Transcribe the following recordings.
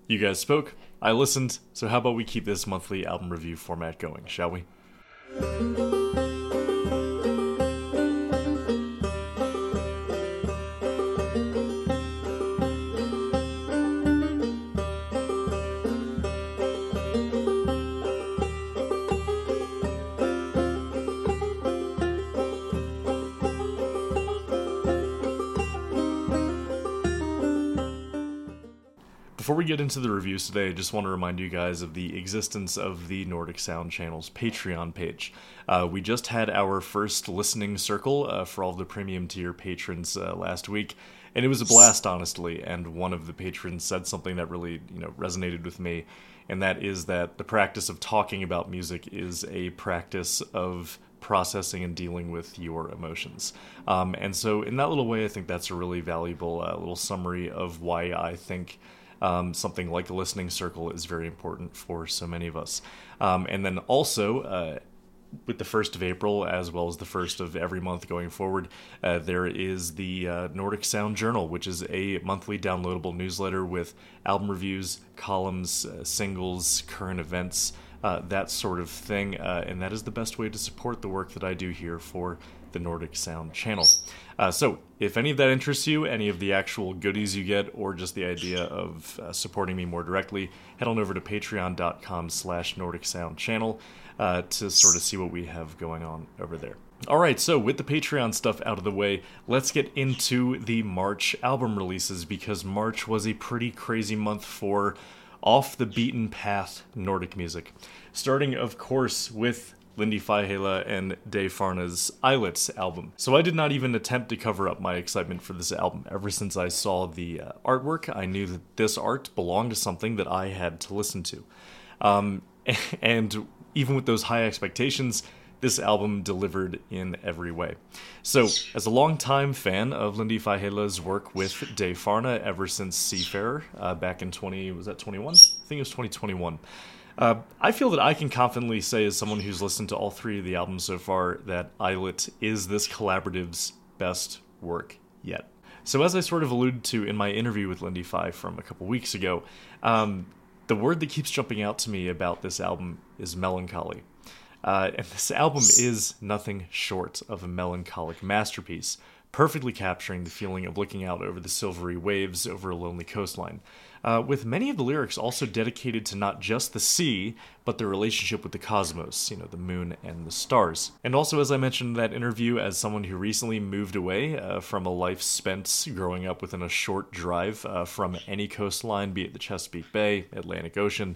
You guys spoke, I listened, so how about we keep this monthly album review format going, shall we? Before we get into the reviews today, I just want to remind you guys of the existence of the Nordic Sound Channel's Patreon page. We just had our first listening circle for all of the premium tier patrons last week, and it was a blast, honestly. And one of the patrons said something that really, resonated with me, and that is that the practice of talking about music is a practice of processing and dealing with your emotions. And so in that little way, I think that's a really valuable little summary of why I think something like a listening circle is very important for so many of us. And then also, with the 1st of April, as well as the 1st of every month going forward, there is the Nordic Sound Journal, which is a monthly downloadable newsletter with album reviews, columns, singles, current events, that sort of thing. And that is the best way to support the work that I do here for the Nordic Sound Channel. So if any of that interests you, any of the actual goodies you get, or just the idea of supporting me more directly, head on over to patreon.com/Nordic Sound Channel to sort of see what we have going on over there. Alright, so with the Patreon stuff out of the way, let's get into the March album releases, because March was a pretty crazy month for off-the-beaten-path Nordic music. Starting, of course, with Lindy Faihela and Dave Farna's Eilert album. So I did not even attempt to cover up my excitement for this album. Ever since I saw the artwork, I knew that this art belonged to something that I had to listen to. And even with those high expectations, this album delivered in every way. So, as a longtime fan of Lindy Faihela's work with Dave Farna ever since Seafarer, back in 21? I think it was 2021. I feel that I can confidently say, as someone who's listened to all three of the albums so far, that Eilert is this collaborative's best work yet. So as I sort of alluded to in my interview with Lindy Fai from a couple weeks ago, the word that keeps jumping out to me about this album is melancholy. And this album is nothing short of a melancholic masterpiece, perfectly capturing the feeling of looking out over the silvery waves over a lonely coastline, with many of the lyrics also dedicated to not just the sea, but the relationship with the cosmos, the moon and the stars. And also, as I mentioned in that interview, as someone who recently moved away from a life spent growing up within a short drive from any coastline, be it the Chesapeake Bay, Atlantic Ocean,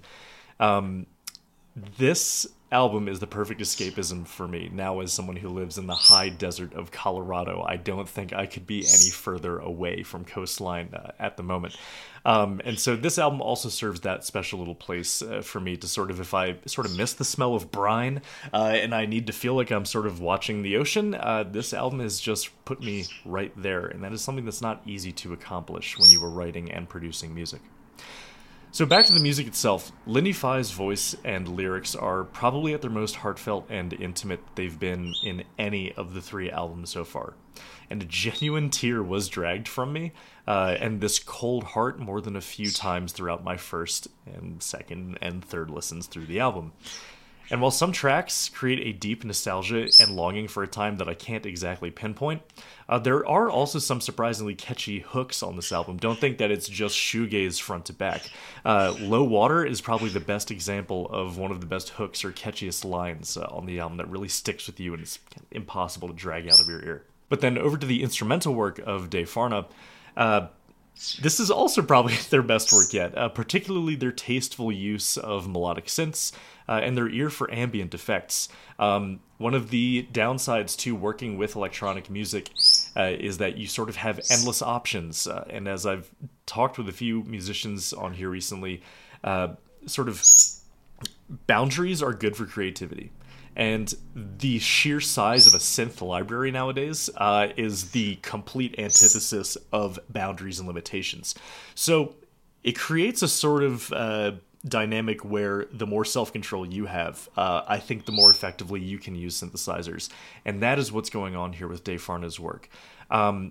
this album is the perfect escapism for me. Now, as someone who lives in the high desert of Colorado, I don't think I could be any further away from coastline at the moment. And so this album also serves that special little place for me to sort of, if I sort of miss the smell of brine and I need to feel like I'm sort of watching the ocean, this album has just put me right there. And that is something that's not easy to accomplish when you are writing and producing music. So back to the music itself, Lindy Fai's voice and lyrics are probably at their most heartfelt and intimate they've been in any of the three albums so far. And a genuine tear was dragged from me, and this cold heart more than a few times throughout my first and second and third listens through the album. And while some tracks create a deep nostalgia and longing for a time that I can't exactly pinpoint, there are also some surprisingly catchy hooks on this album. Don't think that it's just shoegaze front to back. Low Water is probably the best example of one of the best hooks or catchiest lines on the album that really sticks with you and is impossible to drag out of your ear. But then over to the instrumental work of Dave Farna, this is also probably their best work yet, particularly their tasteful use of melodic synths and their ear for ambient effects. One of the downsides to working with electronic music is that you sort of have endless options. And as I've talked with a few musicians on here recently, sort of boundaries are good for creativity. And the sheer size of a synth library nowadays is the complete antithesis of boundaries and limitations. So it creates a sort of dynamic where the more self-control you have, I think the more effectively you can use synthesizers. And that is what's going on here with Dave Farna's work.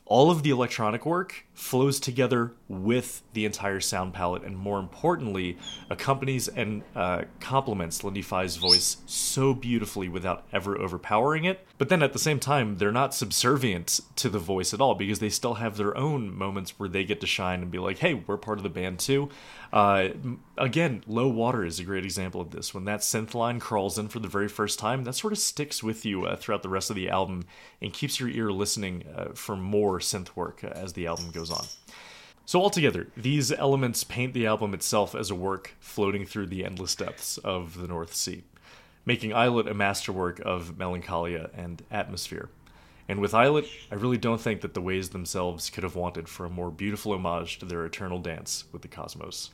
all of the electronic work flows together with the entire sound palette, and more importantly, accompanies and complements Lindy Fai's voice so beautifully without ever overpowering it. But then at the same time, they're not subservient to the voice at all, because they still have their own moments where they get to shine and be like, hey, we're part of the band too. Again, Low Water is a great example of this. When that synth line crawls in for the very first time, that sort of sticks with you throughout the rest of the album and keeps your ear listening for more synth work as the album goes on. So altogether, these elements paint the album itself as a work floating through the endless depths of the North Sea, making Islet a masterwork of melancholia and atmosphere. And with Islet, I really don't think that the Ways themselves could have wanted for a more beautiful homage to their eternal dance with the cosmos.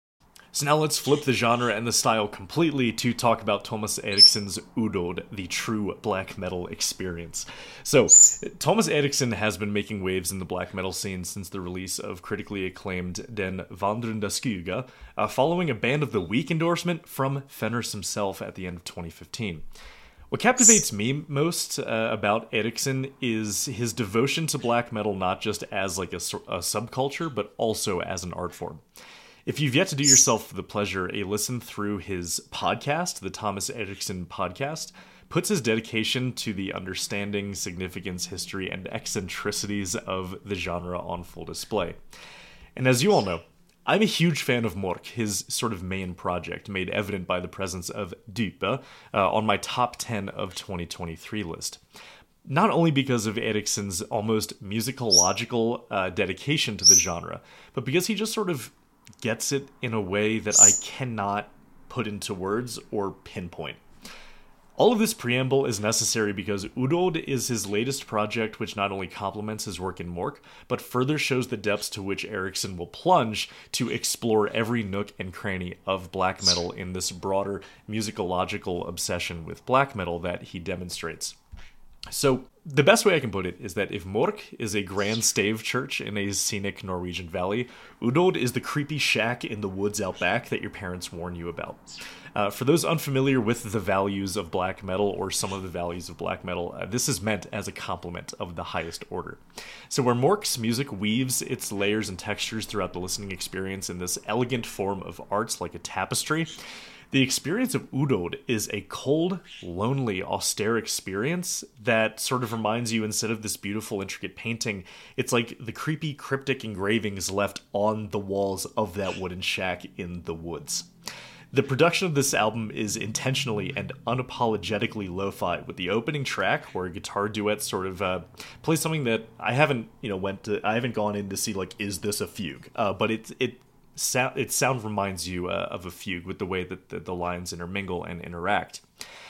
So now let's flip the genre and the style completely to talk about Thomas Eriksson's Udod, the true black metal experience. So, Thomas Eriksson has been making waves in the black metal scene since the release of critically acclaimed Den Vandrende Skygge, following a Band of the Week endorsement from Fenris himself at the end of 2015. What captivates me most about Eriksson is his devotion to black metal, not just as like a subculture, but also as an art form. If you've yet to do yourself the pleasure, a listen through his podcast, the Thomas Eriksson Podcast, puts his dedication to the understanding, significance, history, and eccentricities of the genre on full display. And as you all know, I'm a huge fan of Mork, his sort of main project, made evident by the presence of Dype on my top 10 of 2023 list. Not only because of Eriksson's almost musicological dedication to the genre, but because he just sort of gets it in a way that I cannot put into words or pinpoint. All of this preamble is necessary because Udod is his latest project, which not only complements his work in Mork, but further shows the depths to which Eriksson will plunge to explore every nook and cranny of black metal in this broader musicological obsession with black metal that he demonstrates. So, the best way I can put it is that if Mork is a grand stave church in a scenic Norwegian valley, Udod is the creepy shack in the woods out back that your parents warn you about. For those unfamiliar with the values of black metal, or some of the values of black metal, this is meant as a compliment of the highest order. So where Mork's music weaves its layers and textures throughout the listening experience in this elegant form of arts like a tapestry, the experience of Udod is a cold, lonely, austere experience that sort of reminds you, instead of this beautiful, intricate painting, it's like the creepy, cryptic engravings left on the walls of that wooden shack in the woods. The production of this album is intentionally and unapologetically lo-fi, with the opening track where a guitar duet sort of plays something that I haven't gone in to see, like, is this a fugue? But its sound reminds you of a fugue with the way that the lines intermingle and interact.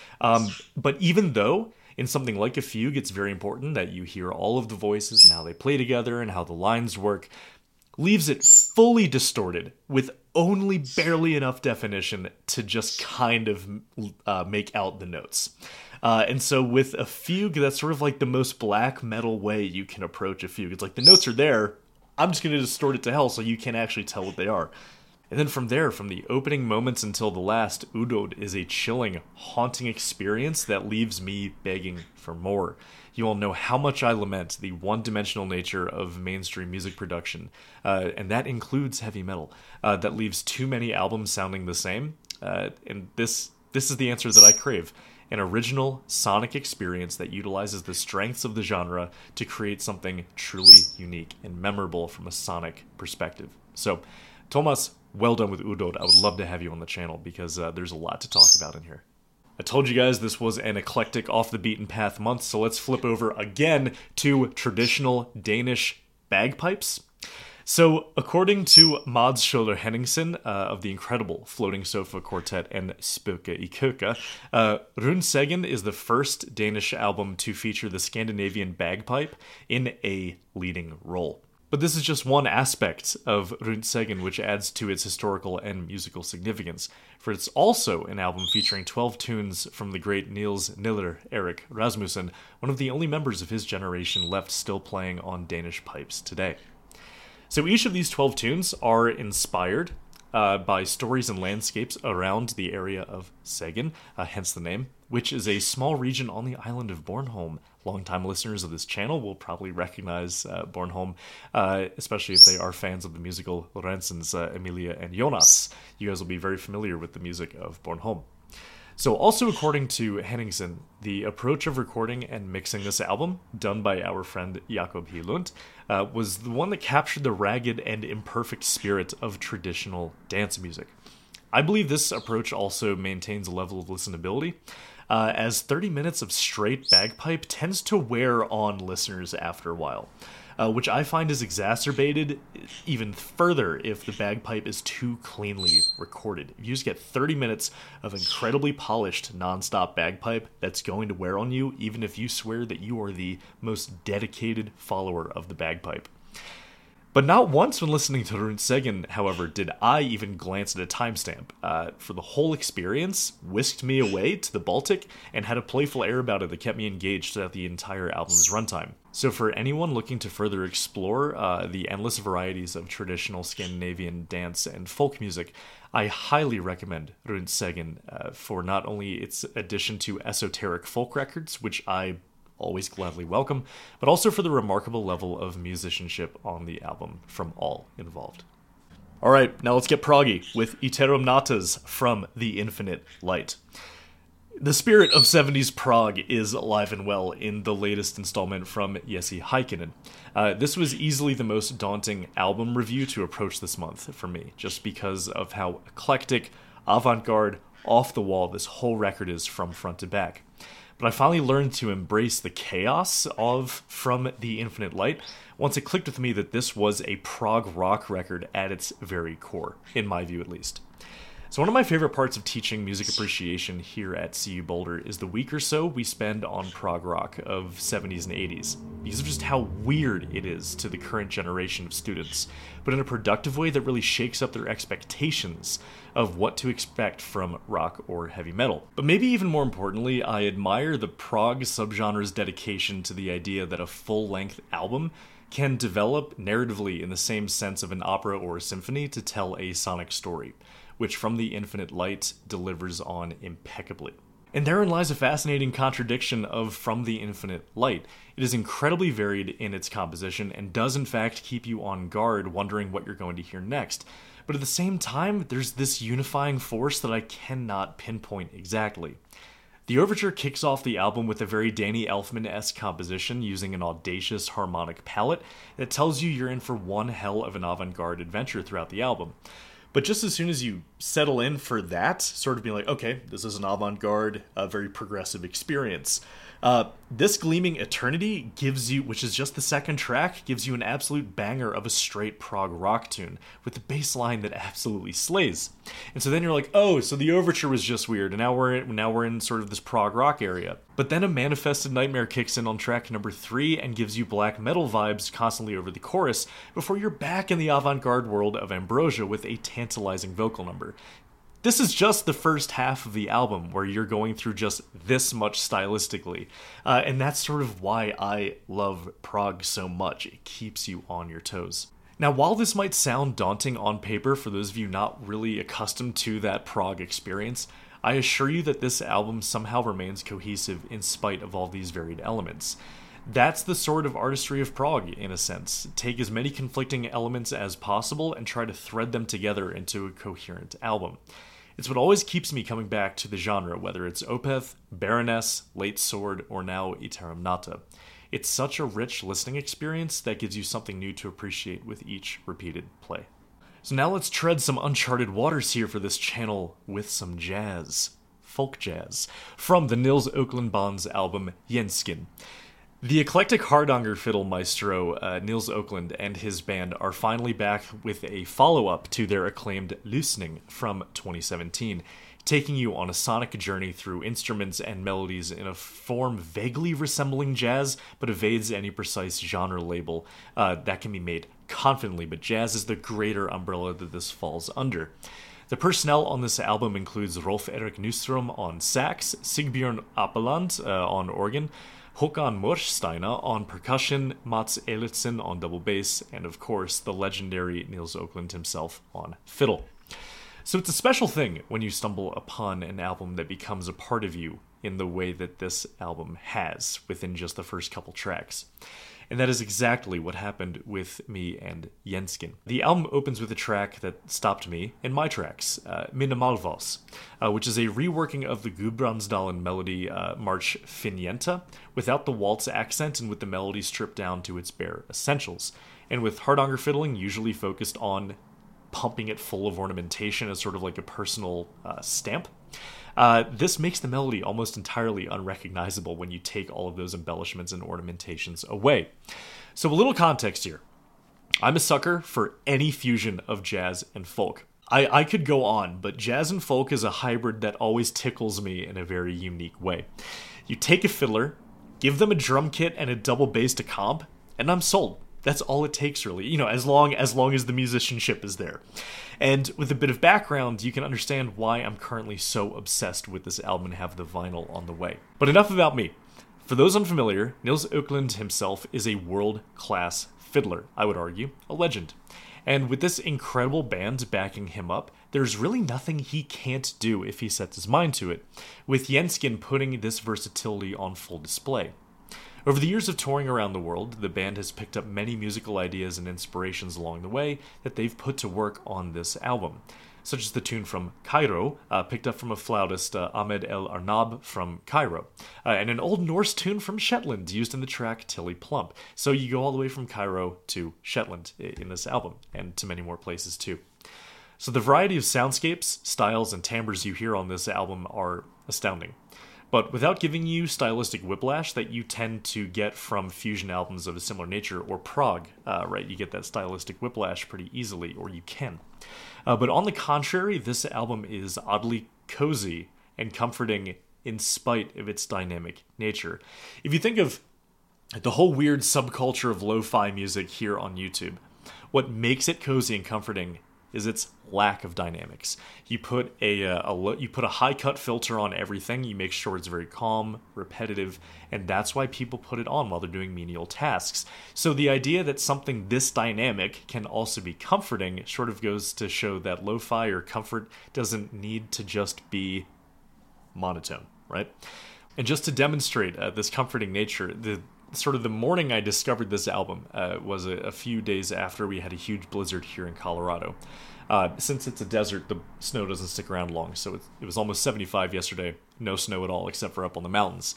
But even though in something like a fugue, it's very important that you hear all of the voices and how they play together and how the lines work, leaves it fully distorted with only barely enough definition to just kind of make out the notes. And so with a fugue, that's sort of like the most black metal way you can approach a fugue. It's like the notes are there, I'm just going to distort it to hell so you can't actually tell what they are. And then from there, from the opening moments until the last, Udod is a chilling, haunting experience that leaves me begging for more. You all know how much I lament the one-dimensional nature of mainstream music production, and that includes heavy metal, that leaves too many albums sounding the same, and this is the answer that I crave. An original sonic experience that utilizes the strengths of the genre to create something truly unique and memorable from a sonic perspective. So, Thomas, well done with Udod. I would love to have you on the channel because there's a lot to talk about in here. I told you guys this was an eclectic, off-the-beaten-path month, so let's flip over again to traditional Danish bagpipes. So, according to Mads Schøler Henningsen of the incredible Floating Sofa Quartet and Spøke i Køkka, Rundsägen is the first Danish album to feature the Scandinavian bagpipe in a leading role. But this is just one aspect of Rundsägen which adds to its historical and musical significance, for it's also an album featuring 12 tunes from the great Niels Niller Erik Rasmussen, one of the only members of his generation left still playing on Danish pipes today. So each of these 12 tunes are inspired by stories and landscapes around the area of Sägen, hence the name, which is a small region on the island of Bornholm. Longtime listeners of this channel will probably recognize Bornholm, especially if they are fans of the musical Lorenzens, Emilia and Jonas. You guys will be very familiar with the music of Bornholm. So also according to Henningsen, the approach of recording and mixing this album, done by our friend Jakob Hilund, was the one that captured the ragged and imperfect spirit of traditional dance music. I believe this approach also maintains a level of listenability, as 30 minutes of straight bagpipe tends to wear on listeners after a while, which I find is exacerbated even further if the bagpipe is too cleanly recorded. If you just get 30 minutes of incredibly polished non-stop bagpipe, that's going to wear on you, even if you swear that you are the most dedicated follower of the bagpipe. But not once when listening to Runt Segen, however, did I even glance at a timestamp. For the whole experience, whisked me away to the Baltic and had a playful air about it that kept me engaged throughout the entire album's runtime. So for anyone looking to further explore the endless varieties of traditional Scandinavian dance and folk music, I highly recommend Runt Segen for not only its addition to esoteric folk records, which I always gladly welcome, but also for the remarkable level of musicianship on the album from all involved. Alright, now let's get proggy with Iterum Natas from The Infinite Light. The spirit of 70s prog is alive and well in the latest installment from Jesse Heikkinen. This was easily the most daunting album review to approach this month for me, just because of how eclectic, avant-garde, off-the-wall this whole record is from front to back. But I finally learned to embrace the chaos of From the Infinite Light once it clicked with me that this was a prog rock record at its very core, in my view at least. So one of my favorite parts of teaching music appreciation here at CU Boulder is the week or so we spend on prog rock of 70s and 80s, because of just how weird it is to the current generation of students, but in a productive way that really shakes up their expectations of what to expect from rock or heavy metal. But maybe even more importantly, I admire the prog subgenre's dedication to the idea that a full-length album can develop narratively in the same sense of an opera or a symphony to tell a sonic story, which From the Infinite Light delivers on impeccably. And therein lies a fascinating contradiction of From the Infinite Light. It is incredibly varied in its composition and does in fact keep you on guard wondering what you're going to hear next. But at the same time, there's this unifying force that I cannot pinpoint exactly. The overture kicks off the album with a very Danny Elfman-esque composition using an audacious harmonic palette that tells you you're in for one hell of an avant-garde adventure throughout the album. But just as soon as you settle in for that, sort of being like, okay, this is an avant-garde, a very progressive experience, this Gleaming Eternity gives you, which is just the second track, gives you an absolute banger of a straight prog rock tune with the bass line that absolutely slays. And so then you're like, oh, so the overture was just weird, and now we're in sort of this prog rock area. But then a Manifested Nightmare kicks in on track number 3 and gives you black metal vibes constantly over the chorus before you're back in the avant-garde world of Ambrosia with a tantalizing vocal number. This is just the first half of the album where you're going through just this much stylistically. And that's sort of why I love prog so much. It keeps you on your toes. Now, while this might sound daunting on paper for those of you not really accustomed to that prog experience, I assure you that this album somehow remains cohesive in spite of all these varied elements. That's the sort of artistry of prog, in a sense. Take as many conflicting elements as possible and try to thread them together into a coherent album. It's what always keeps me coming back to the genre, whether it's Opeth, Baroness, Late Sword, or now Iterum Nata. It's such a rich listening experience that gives you something new to appreciate with each repeated play. So now let's tread some uncharted waters here for this channel with some jazz. Folk jazz. From the Nils Oakland-Bonds album, Jenskin. The eclectic Hardanger fiddle maestro Nils Oakland and his band are finally back with a follow-up to their acclaimed Lysning from 2017, taking you on a sonic journey through instruments and melodies in a form vaguely resembling jazz, but evades any precise genre label that can be made confidently, but jazz is the greater umbrella that this falls under. The personnel on this album includes Rolf-Erik Nyström on sax, Sigbjörn Appeland on organ, Håkan Morsteiner on percussion, Mats Elitsen on double bass, and of course the legendary Nils Oakland himself on fiddle. So it's a special thing when you stumble upon an album that becomes a part of you in the way that this album has within just the first couple tracks. And that is exactly what happened with me and Jenskin. The album opens with a track that stopped me in my tracks, Minimalvals, which is a reworking of the Gudbrandsdalen melody march Finienta, without the waltz accent and with the melody stripped down to its bare essentials, and with Hardanger fiddling usually focused on pumping it full of ornamentation as sort of like a personal stamp. This makes the melody almost entirely unrecognizable when you take all of those embellishments and ornamentations away. So a little context here. I'm a sucker for any fusion of jazz and folk. I could go on, but jazz and folk is a hybrid that always tickles me in a very unique way. You take a fiddler, give them a drum kit and a double bass to comp, and I'm sold. That's all it takes, really, you know, as long as the musicianship is there. And with a bit of background, you can understand why I'm currently so obsessed with this album and have the vinyl on the way. But enough about me. For those unfamiliar, Nils Ökland himself is a world-class fiddler, I would argue, a legend. And with this incredible band backing him up, there's really nothing he can't do if he sets his mind to it, with Jenskin putting this versatility on full display. Over the years of touring around the world, the band has picked up many musical ideas and inspirations along the way that they've put to work on this album, such as the tune from Cairo, picked up from a flautist, Ahmed El Arnab from Cairo, and an Old Norse tune from Shetland used in the track Tilly Plump. So you go all the way from Cairo to Shetland in this album, and to many more places too. So the variety of soundscapes, styles, and timbres you hear on this album are astounding, but without giving you stylistic whiplash that you tend to get from fusion albums of a similar nature, or prog, right? You get that stylistic whiplash pretty easily, or you can. But on the contrary, this album is oddly cozy and comforting in spite of its dynamic nature. If you think of the whole weird subculture of lo-fi music here on YouTube, what makes it cozy and comforting is its lack of dynamics. You put a high cut filter on everything. You make sure it's very calm, repetitive, and that's why people put it on while they're doing menial tasks. So the idea that something this dynamic can also be comforting sort of goes to show that lo-fi or comfort doesn't need to just be monotone, right? And just to demonstrate this comforting nature, the morning I discovered this album was a few days after we had a huge blizzard here in Colorado. Since it's a desert, the snow doesn't stick around long, so it was almost 75 yesterday. No snow at all, except for up on the mountains.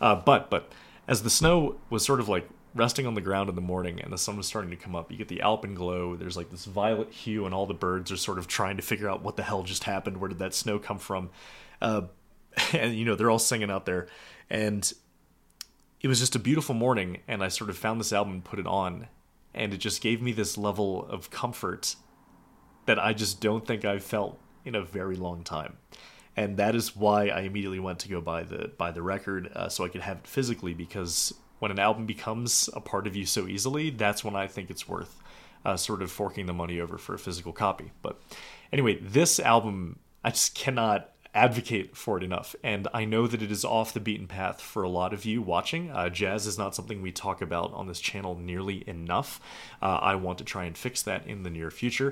But as the snow was sort of like resting on the ground in the morning and the sun was starting to come up, you get the alpenglow. There's like this violet hue, and all the birds are sort of trying to figure out what the hell just happened. Where did that snow come from? And they're all singing out there, and it was just a beautiful morning, and I sort of found this album and put it on, and it just gave me this level of comfort that I just don't think I've felt in a very long time. And that is why I immediately went to go buy the record, so I could have it physically, because when an album becomes a part of you so easily, that's when I think it's worth sort of forking the money over for a physical copy. But anyway, this album, I just cannot advocate for it enough, and I know that it is off the beaten path for a lot of you watching. Jazz is not something we talk about on this channel nearly enough. I want to try and fix that in the near future,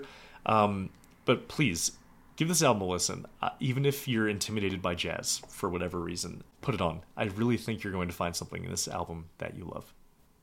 but please give this album a listen. Even if you're intimidated by jazz for whatever reason, put it on. I really think you're going to find something in this album that you love.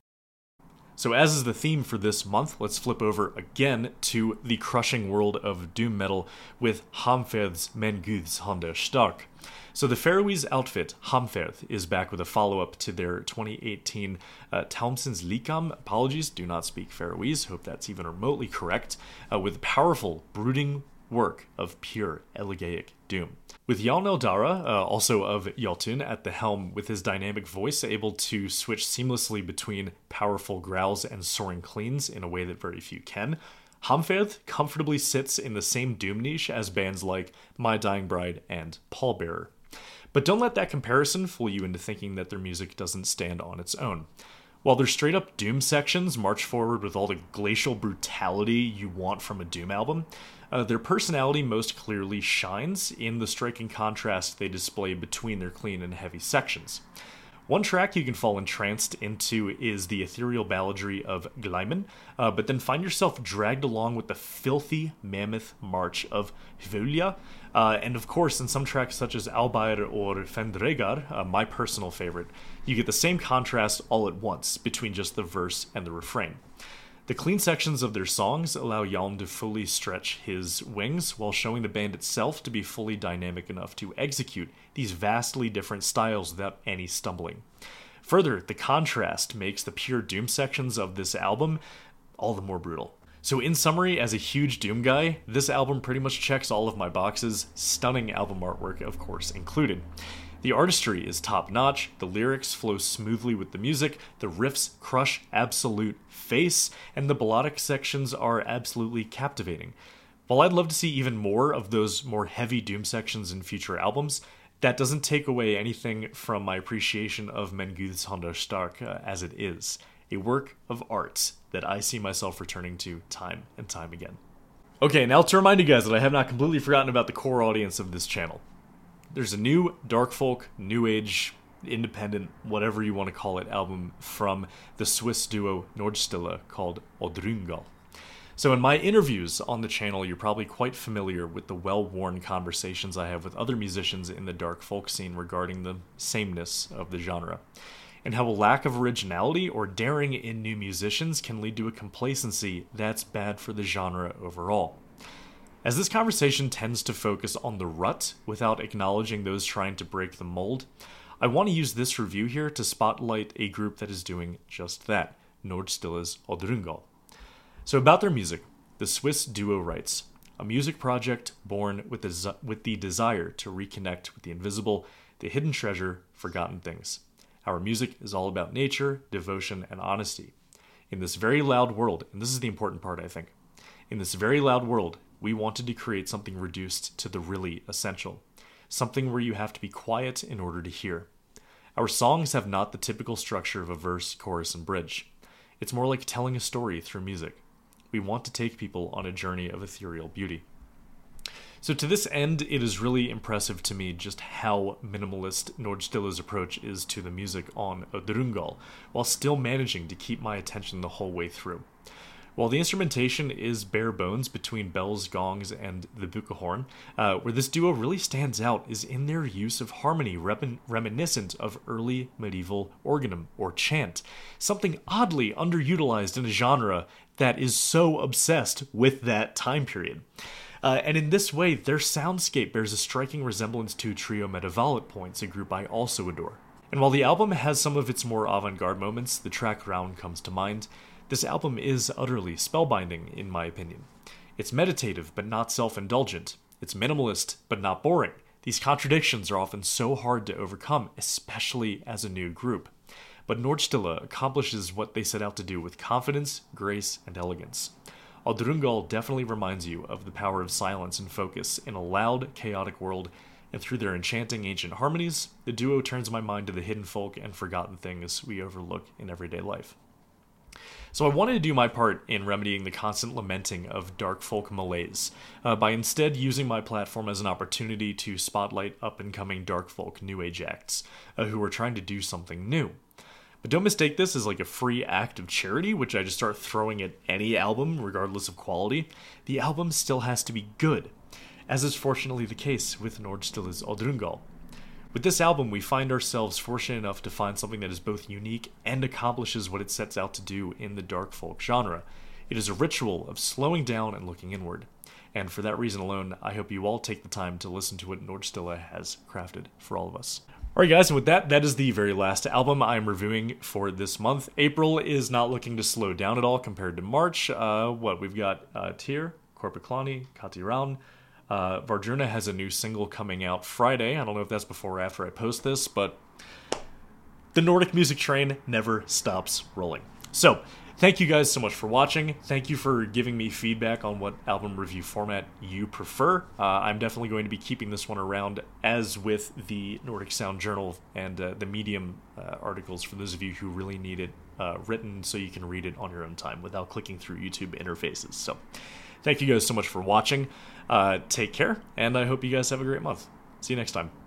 So as is the theme for this month, let's flip over again to the crushing world of doom metal with Hamferð's Men Guds Handar Stark. So the Faroese outfit, Hamferð, is back with a follow-up to their 2018 Taumsins Likam, apologies, do not speak Faroese, hope that's even remotely correct, with powerful, brooding work of pure elegaic doom. With Jan Eldara, also of Jotun, at the helm with his dynamic voice, able to switch seamlessly between powerful growls and soaring cleans in a way that very few can, Hamferð comfortably sits in the same doom niche as bands like My Dying Bride and Pallbearer. But don't let that comparison fool you into thinking that their music doesn't stand on its own. While their straight-up doom sections march forward with all the glacial brutality you want from a doom album, their personality most clearly shines in the striking contrast they display between their clean and heavy sections. One track you can fall entranced into is the ethereal balladry of Gleiman, but then find yourself dragged along with the filthy mammoth march of Hvulya, and of course in some tracks such as Albair or Fendregar, my personal favorite, you get the same contrast all at once between just the verse and the refrain. The clean sections of their songs allow Hjalm to fully stretch his wings, while showing the band itself to be fully dynamic enough to execute these vastly different styles without any stumbling. Further, the contrast makes the pure Doom sections of this album all the more brutal. So in summary, as a huge Doom guy, this album pretty much checks all of my boxes, stunning album artwork of course included. The artistry is top-notch, the lyrics flow smoothly with the music, the riffs crush absolute face, and the melodic sections are absolutely captivating. While I'd love to see even more of those more heavy Doom sections in future albums, that doesn't take away anything from my appreciation of Men Guds Handar Stark as it is, a work of art that I see myself returning to time and time again. Okay, now to remind you guys that I have not completely forgotten about the core audience of this channel. There's a new dark folk, new age, independent, whatever you want to call it, album from the Swiss duo Nordstille called Oddrungal. So in my interviews on the channel, you're probably quite familiar with the well-worn conversations I have with other musicians in the dark folk scene regarding the sameness of the genre, and how a lack of originality or daring in new musicians can lead to a complacency that's bad for the genre overall. As this conversation tends to focus on the rut without acknowledging those trying to break the mold, I want to use this review here to spotlight a group that is doing just that, Nordstille's Oddrungal. So about their music, the Swiss duo writes, a music project born with the desire to reconnect with the invisible, the hidden treasure, forgotten things. Our music is all about nature, devotion, and honesty. In this very loud world, and this is the important part I think, in this very loud world, we wanted to create something reduced to the really essential. Something where you have to be quiet in order to hear. Our songs have not the typical structure of a verse, chorus, and bridge. It's more like telling a story through music. We want to take people on a journey of ethereal beauty. So to this end, it is really impressive to me just how minimalist Nordstille's approach is to the music on Oddrungal, while still managing to keep my attention the whole way through. While the instrumentation is bare bones between bells, gongs, and the bukahorn, where this duo really stands out is in their use of harmony reminiscent of early medieval organum or chant, something oddly underutilized in a genre that is so obsessed with that time period. And in this way, their soundscape bears a striking resemblance to Trio Medieval at points, a group I also adore. And while the album has some of its more avant-garde moments, the track Round comes to mind, this album is utterly spellbinding, in my opinion. It's meditative, but not self-indulgent. It's minimalist, but not boring. These contradictions are often so hard to overcome, especially as a new group. But Nordstille accomplishes what they set out to do with confidence, grace, and elegance. Oddrungal definitely reminds you of the power of silence and focus in a loud, chaotic world, and through their enchanting ancient harmonies, the duo turns my mind to the hidden folk and forgotten things we overlook in everyday life. So I wanted to do my part in remedying the constant lamenting of dark folk malaise, by instead using my platform as an opportunity to spotlight up-and-coming dark folk new age acts, who are trying to do something new. But don't mistake this as like a free act of charity, which I just start throwing at any album, regardless of quality. The album still has to be good, as is fortunately the case with Nordstille's Oddrungal. With this album, we find ourselves fortunate enough to find something that is both unique and accomplishes what it sets out to do in the dark folk genre. It is a ritual of slowing down and looking inward. And for that reason alone, I hope you all take the time to listen to what Nordstille has crafted for all of us. Alright guys, and with that is the very last album I'm reviewing for this month. April is not looking to slow down at all compared to March. We've got Tyr, Korpiklani, Katiran. Vardruna has a new single coming out Friday. I don't know if that's before or after I post this, but the Nordic music train never stops rolling. So, thank you guys so much for watching. Thank you for giving me feedback on what album review format you prefer. I'm definitely going to be keeping this one around, as with the Nordic Sound Journal and the Medium articles for those of you who really need it written so you can read it on your own time without clicking through YouTube interfaces. So, thank you guys so much for watching. Take care, and I hope you guys have a great month. See you next time.